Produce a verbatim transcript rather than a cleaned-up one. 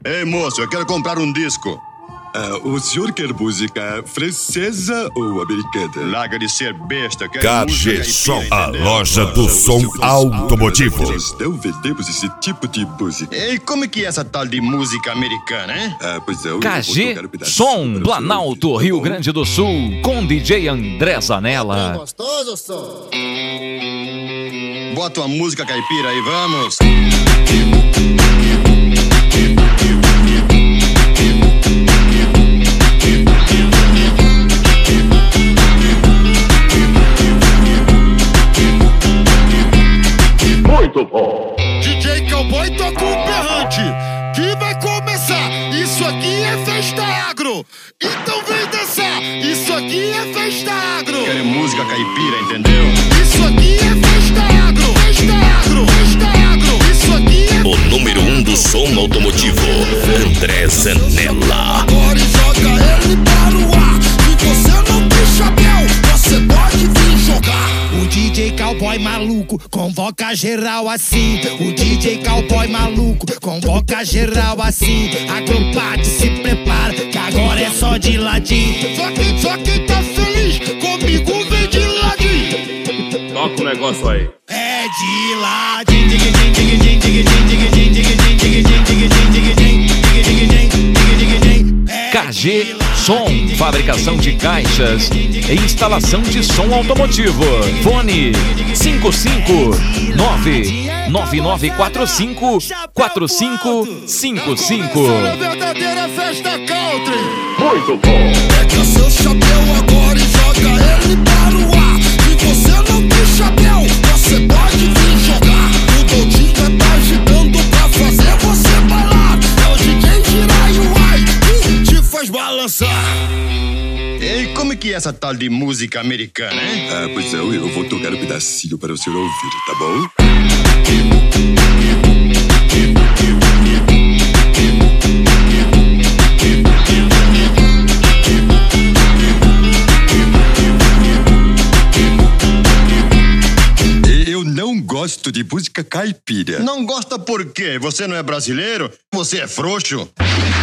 Ei, moço, eu quero comprar um disco. Ah, o senhor quer música francesa ou americana? Larga de ser besta, quero K música G caipira, Som, a entendeu? loja do som automotivo. Nós não vendemos esse tipo de música. Ei, como é que é essa tal de música americana, hein? Ah, pois é, eu K vou G tocar um pedacinho Som, para o senhor Planalto, ouvir, tá Rio bom? Grande do Sul, com D J André Zanella. Gostoso, som. Bota uma música caipira aí, vamos. Muito bom. D J Cowboy toca um berrante que vai começar. Isso aqui é festa agro, então vem dançar. Isso aqui é festa agro. Quero música caipira, entendeu? Isso aqui é festa agro, festa agro, festa agro. Isso aqui é O número um do som automotivo, André Zanella. agora e joga ele para o ar. Se você não tem chapéu, você pode vir jogar. O D J Cowboy maluco convoca geral assim. O D J Cowboy maluco convoca geral assim. Agrupado, se prepara, que agora é só de ladinho. Só quem, só quem tá feliz comigo vem de ladinho. Toca o negócio aí. É de ladinho. Dig, dig, dig, dig, dig, dig, dig, dig, dig, dig, dig, dig, dig, dig, dig, dig, dig, dig, dig. K G Som, fabricação de caixas e instalação de som automotivo. Fone cinco cinco nove nove nove quatro cinco quatro cinco cinco cinco. É verdadeira festa country. Muito bom. Pega seu chapéu agora e joga ele para o ar. Se você não tem chapéu, você pode vir jogar. O Doutinha tá agitando pra fazer você bailar. É o D J Jiraiuai que te faz balançar. Ei, como é que é essa tal de música americana, hein? Ah, pois é, eu vou tocar um pedacinho para o senhor ouvir, tá bom? Eu não gosto de música caipira. Não gosta por quê? Você não é brasileiro? Você é frouxo?